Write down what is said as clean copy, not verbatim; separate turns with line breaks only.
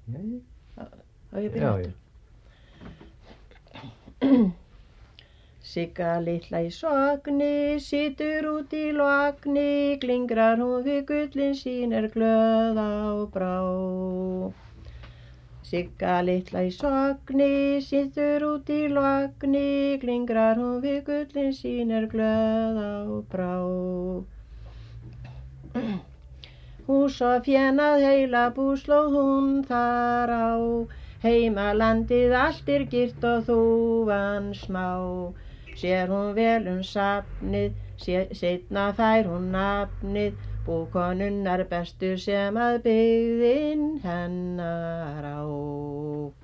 Á ég byrja aftur. Sigga litla í Sogni, situr út í logni, glingrar hún við gullin sín glöð á brá. Sigga litla í Sogni, situr út í logni, glingrar hún við gullin sín glöð á brá. Hús og fjenað heila búslóð hún þar á, heimalandið allt girt og þúfan smá. Sér hún vel safnið, seinna fær hún nafnið, búkonunnar bestu sem að byggðin hennar á.